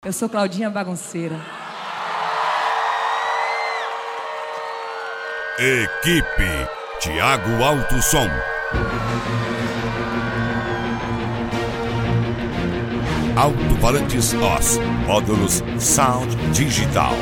Eu sou Claudinha Bagunceira. Equipe Thiago Alto Som. Alto-falantes OS, módulos Sound Digital.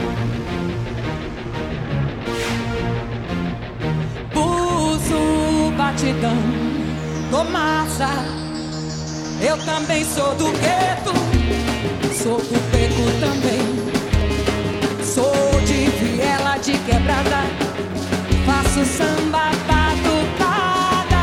Buzo, batidão, tô massa. Eu também sou do gueto, sou do beco também. Sou de viela, de quebrada, faço samba batucada.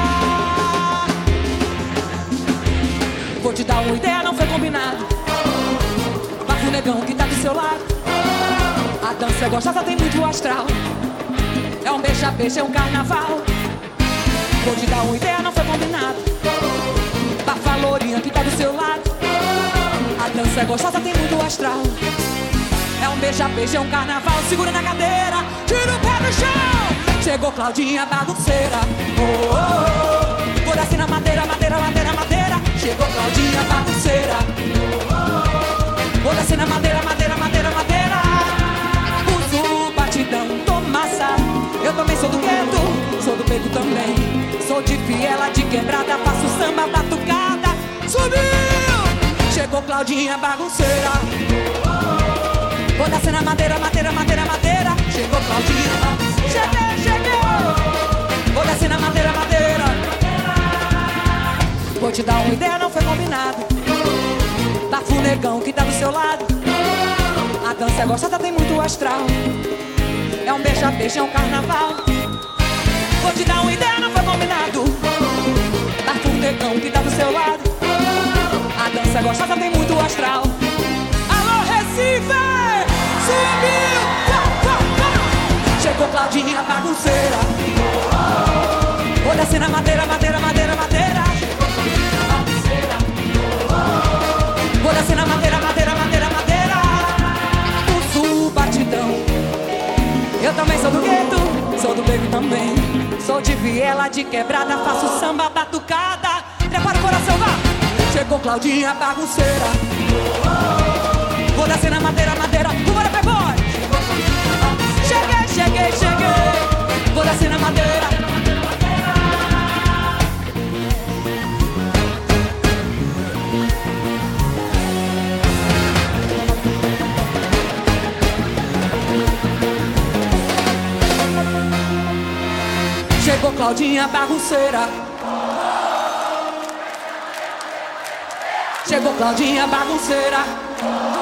Vou te dar uma ideia, não foi combinado. Bafo negão que tá do seu lado. A dança é gostosa, tem muito astral. É um beija-beija, é um carnaval. Vou te dar uma ideia, não foi combinado. Bafa lourinha que tá do seu lado. A dança é gostosa, tem muito astral. É um beija-beija, é um carnaval. Segura na cadeira, tira o pé do chão. Chegou Claudinha Bagunceira. Oh, oh, oh. Vou descer na madeira, madeira, madeira, madeira. Chegou Claudinha Bagunceira. Oh, oh, oh. Vou descer na madeira, madeira, madeira, madeira. Uso batidão, tô massa. Eu também sou do gueto, sou do beco também. Sou de viela, de quebrada, faço samba batucada. Subiu! Chegou Claudinha Bagunceira. Vou descer na madeira, madeira, madeira, madeira. Chegou Claudinha Bagunceira. Cheguei, cheguei! Vou descer na madeira, madeira. Vou te dar uma ideia, não foi combinado. Bafo negão que tá do seu lado. A dança é gostosa, tem muito astral. É um beija-beija, é um carnaval. Vou te dar uma ideia, não foi combinado. Bafo negão que tá do seu lado. A dança é gostosa, tem muito astral. Alô, Recife! Subiu! Chegou Claudinha Bagunceira. Vou descer na madeira, madeira, madeira, madeira. Vou descer na madeira, madeira, madeira, madeira. Uso batidão. Eu também sou do gueto, sou do beco também. Sou de viela, de quebrada, faço samba batucada. Prepara o coração, vá! Chegou Claudinha Bagunceira. Vou descer na madeira, madeira. Bora, playboy! Cheguei, cheguei, cheguei. Vou descer na madeira. Chegou Claudinha Bagunceira. Chegou Claudinha Bagunceira.